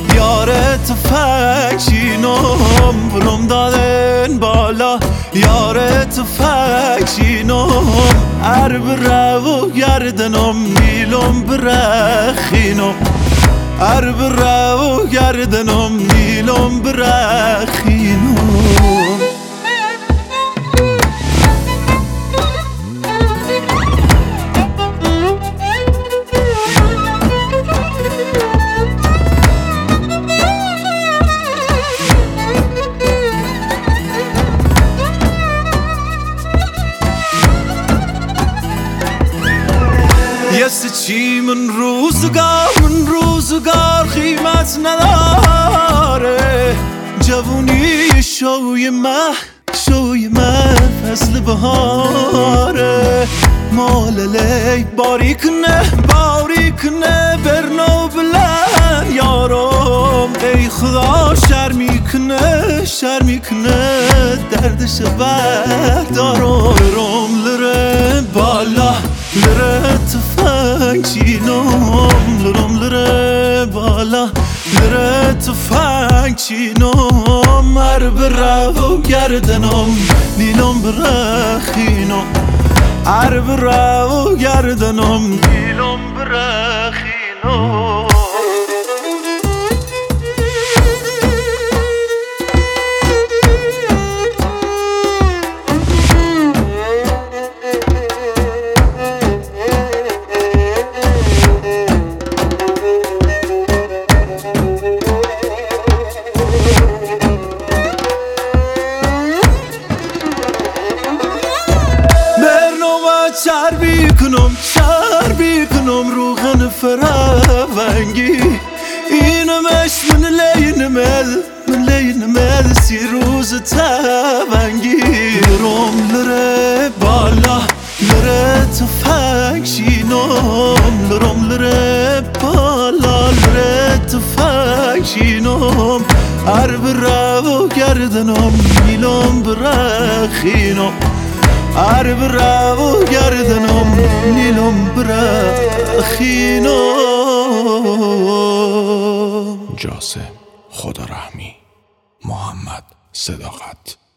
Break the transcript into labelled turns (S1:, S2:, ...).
S1: یار تفنگچینم برم دادن بالا یار تفنگچینم هر بره و گردنم نیلم برخینم هر بره و گردنم نیلم برخینم چی من روزگار قیمت نداره جوونی شوی من فصل بهاره ماللی باریک نه برنو بلن یارم ای خدا شرمی کنه دردش بردارم برم لره بالا لره تفنگچینم لره بالا لره تفنگچینم هر بره و گردنم نیلم برخینم هر بره و گردنم نیلم برخینم چربی کنم روغن فرنگی اینمش من لینمل سی روز تفنگی برم لره بالا لره تفنگچینم لره بالا لره تفنگچینم هر بره و گردنم نیلم برخینم هر بره و گردنم نیلم برخینم
S2: جاسم خدا رحمی محمد صداقت